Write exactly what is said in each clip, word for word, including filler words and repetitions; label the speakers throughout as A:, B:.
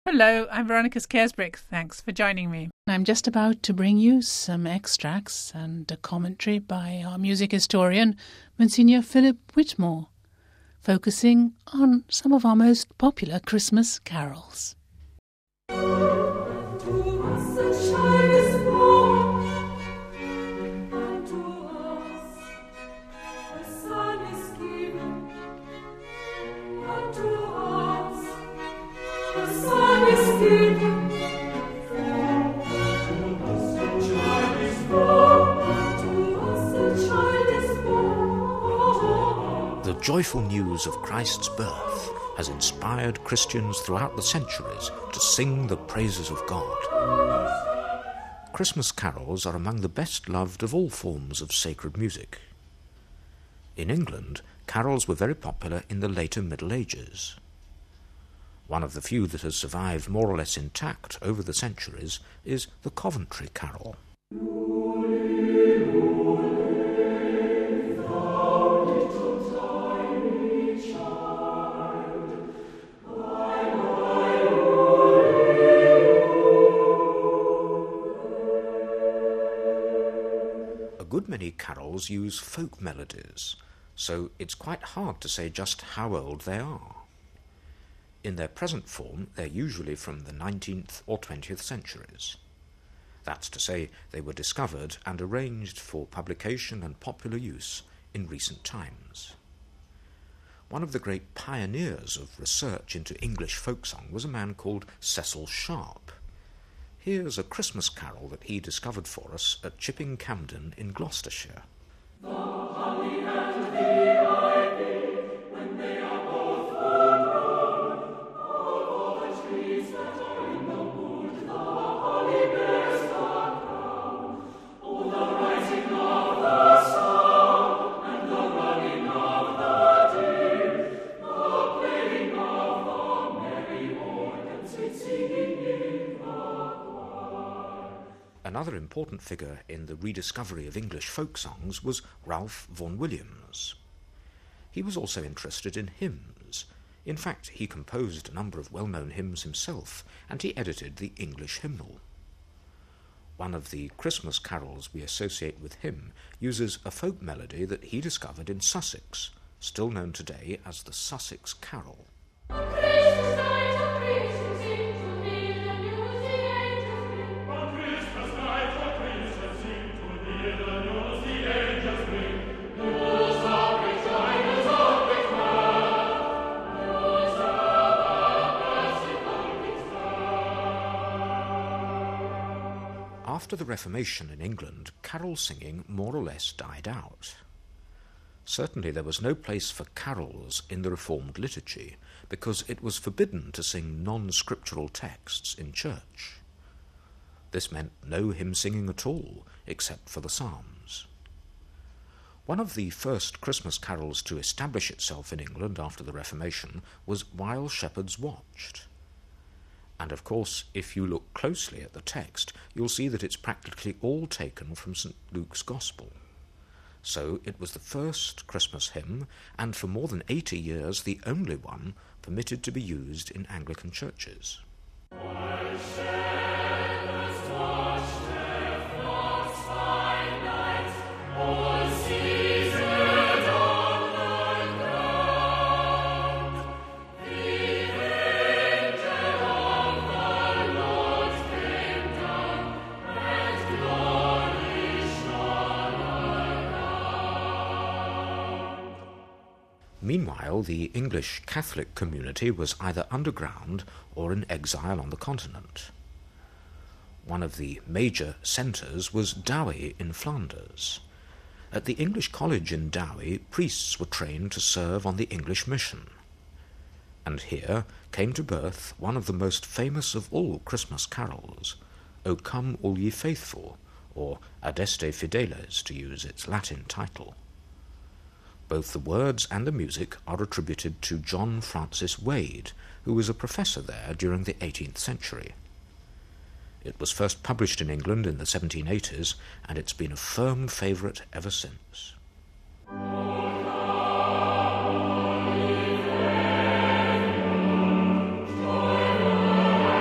A: Hello, I'm Veronica Scaresbrick. Thanks for joining me. I'm just about to bring you some extracts and a commentary by our music historian, Monsignor Philip Whitmore, focusing on some of our most popular Christmas carols.
B: The joyful news of Christ's birth has inspired Christians throughout the centuries to sing the praises of God. Christmas carols are among the best loved of all forms of sacred music. In England, carols were very popular in the later Middle Ages. One of the few that has survived more or less intact over the centuries is the Coventry Carol. A good many carols use folk melodies, so it's quite hard to say just how old they are. In their present form, they're usually from the nineteenth or twentieth centuries. That's to say, they were discovered and arranged for publication and popular use in recent times. One of the great pioneers of research into English folk song was a man called Cecil Sharp. Here's a Christmas carol that he discovered for us at Chipping Campden in Gloucestershire.
C: The honey and the ivy, when they are both full grown, all the trees that are in the wood, the holly bears the crown. Oh, the rising of the sun, and the running of the deer, the playing of the merry organ, sweet singing in the
B: Another important figure in the rediscovery of English folk songs was Ralph Vaughan Williams. He was also interested in hymns. In fact, he composed a number of well-known hymns himself, and he edited the English hymnal. One of the Christmas carols we associate with him uses a folk melody that he discovered in Sussex, still known today as the Sussex Carol. After the Reformation in England, carol singing more or less died out. Certainly there was no place for carols in the Reformed liturgy, because it was forbidden to sing non-scriptural texts in church. This meant no hymn singing at all, except for the Psalms. One of the first Christmas carols to establish itself in England after the Reformation was While Shepherds Watched. And of course, if you look closely at the text, you'll see that it's practically all taken from Saint Luke's Gospel. So it was the first Christmas hymn, and for more than eighty years the only one permitted to be used in Anglican churches.
C: While shepherds watched their flocks by night, all seated on the ground, the angel of the Lord came down, and glory shone around.
B: Meanwhile, the English Catholic community was either underground or in exile on the continent. One of the major centres was Douai in Flanders. At the English College in Douai, priests were trained to serve on the English mission. And here came to birth one of the most famous of all Christmas carols, O Come All Ye Faithful, or Adeste Fideles, to use its Latin title. Both the words and the music are attributed to John Francis Wade, who was a professor there during the eighteenth century. It was first published in England in the seventeen eighties, and it's been a firm favourite ever since.
C: O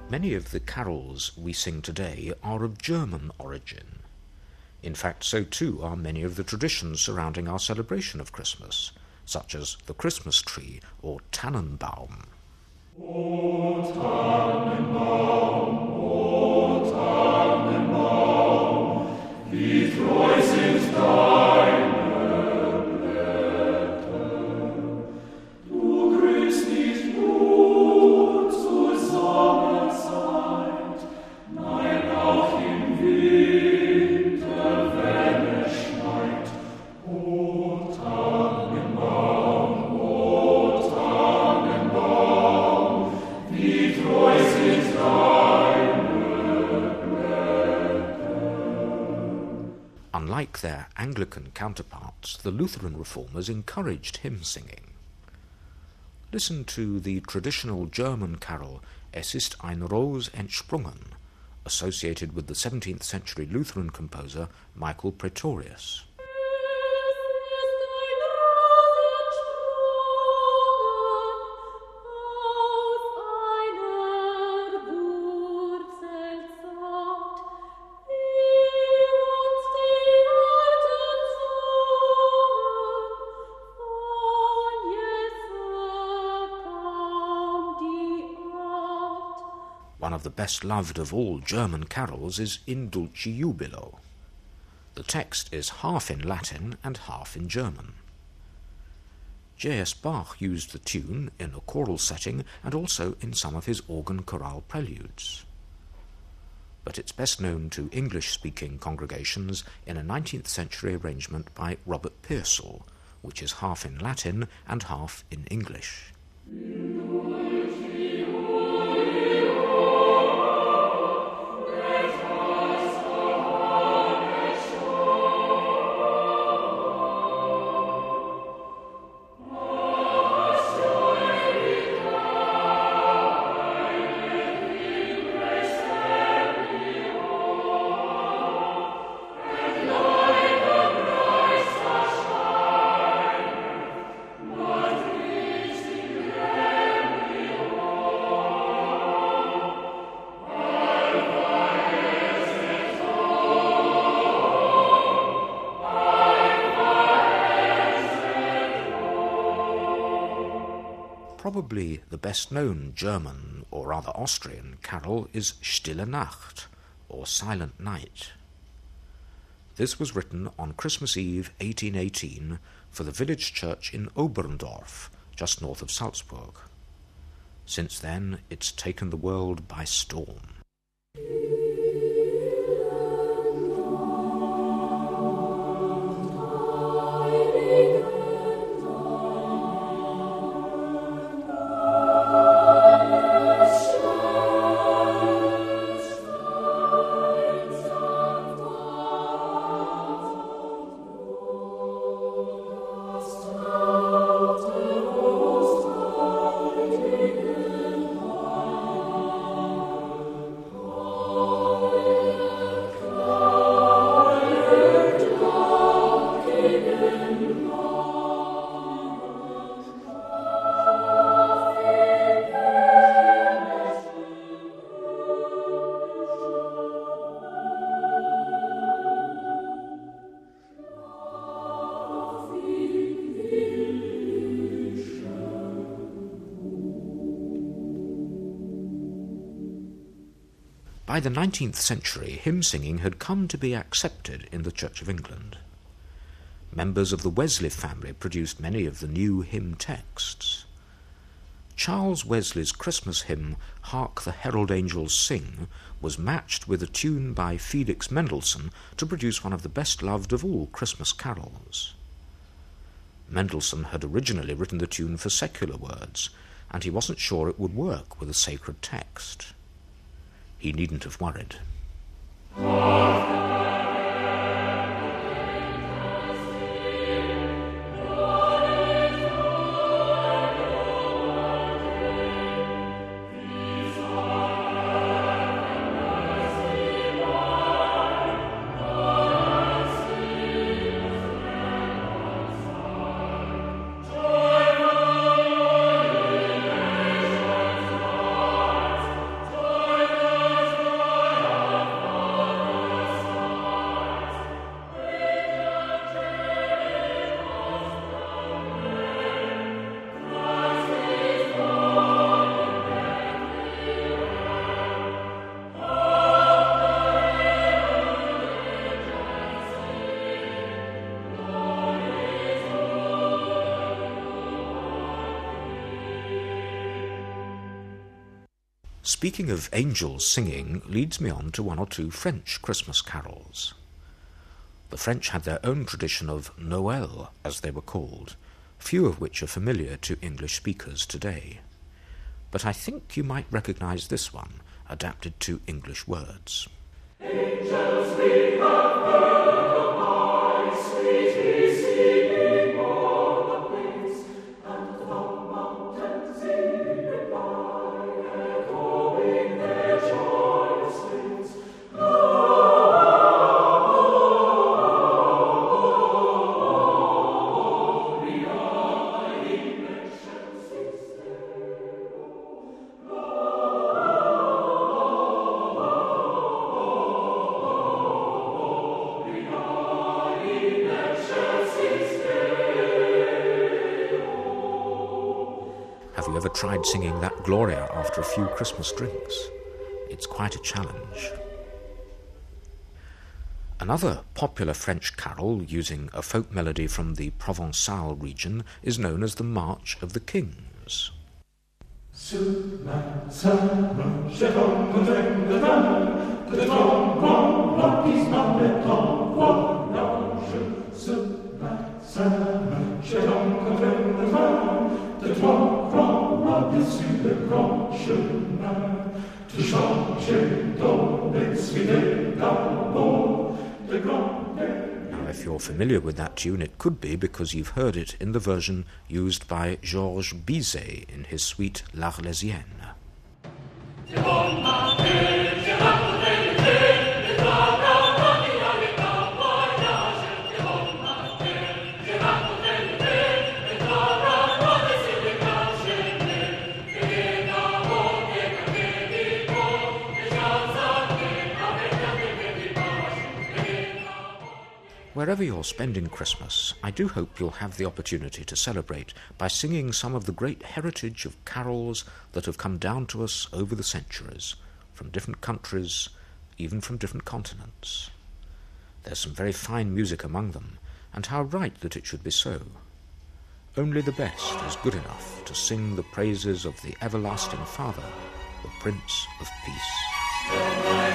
B: Many of the carols we sing today are of German origin. In fact, so too are many of the traditions surrounding our celebration of Christmas, such as the Christmas tree or Tannenbaum.
C: O Tannenbaum, O Tannenbaum, wie treu sind deine Blätter. Du grünst nicht nur zur Sommerzeit, nein, auch im Winter, wenn es schneit. O Tannenbaum, O Tannenbaum, wie treu sind deine Blätter.
B: Unlike their Anglican counterparts, the Lutheran reformers encouraged hymn singing. Listen to the traditional German carol Es ist ein Ros entsprungen, associated with the seventeenth century Lutheran composer Michael Praetorius. One of the best-loved of all German carols is In Dulci Jubilo. The text is half in Latin and half in German. J S Bach used the tune in a choral setting and also in some of his organ chorale preludes. But it's best known to English-speaking congregations in a nineteenth century arrangement by Robert Purcell, which is half in Latin and half in English. Probably the best-known German, or rather Austrian, carol is Stille Nacht, or Silent Night. This was written on Christmas Eve eighteen eighteen for the village church in Oberndorf, just north of Salzburg. Since then, it's taken the world by storm. By the nineteenth century, hymn singing had come to be accepted in the Church of England. Members of the Wesley family produced many of the new hymn texts. Charles Wesley's Christmas hymn, Hark the Herald Angels Sing, was matched with a tune by Felix Mendelssohn to produce one of the best-loved of all Christmas carols. Mendelssohn had originally written the tune for secular words, and he wasn't sure it would work with a sacred text. He needn't have worried.
C: Joy
B: Speaking of angels singing leads me on to one or two French Christmas carols. The French had their own tradition of Noël, as they were called, few of which are familiar to English speakers today. But I think you might recognise this one, adapted to English words.
C: Angels we have heard of high, sweetly singing o'er the plains, and the mountains in reply, echoing their joyous strains.
B: Have you ever tried singing that Gloria after a few Christmas drinks? It's quite a challenge. Another popular French carol using a folk melody from the Provençal region is known as the March of the Kings.
C: Sous la serre, je tombe avec le vin, que ton grand baptiste m'appelle ton voyage. Sous la serre, je tombe avec le vin, de ton grand baptiste sur le grand chemin. Tu changes ton essuie d'amour, de grand air.
B: Now, if you're familiar with that tune, it could be because you've heard it in the version used by Georges Bizet in his suite L'Arlésienne. Wherever you're spending Christmas, I do hope you'll have the opportunity to celebrate by singing some of the great heritage of carols that have come down to us over the centuries, from different countries, even from different continents. There's some very fine music among them, and how right that it should be so. Only the best is good enough to sing the praises of the everlasting Father, the Prince of Peace.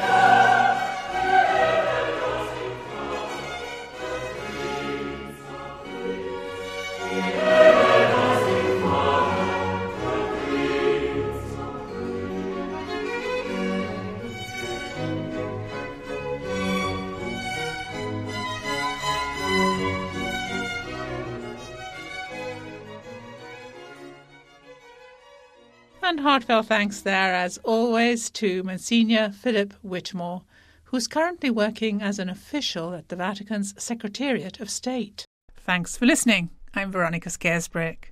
A: And heartfelt thanks there, as always, to Monsignor Philip Whitmore, who's currently working as an official at the Vatican's Secretariat of State. Thanks for listening. I'm Veronica Scarisbrick.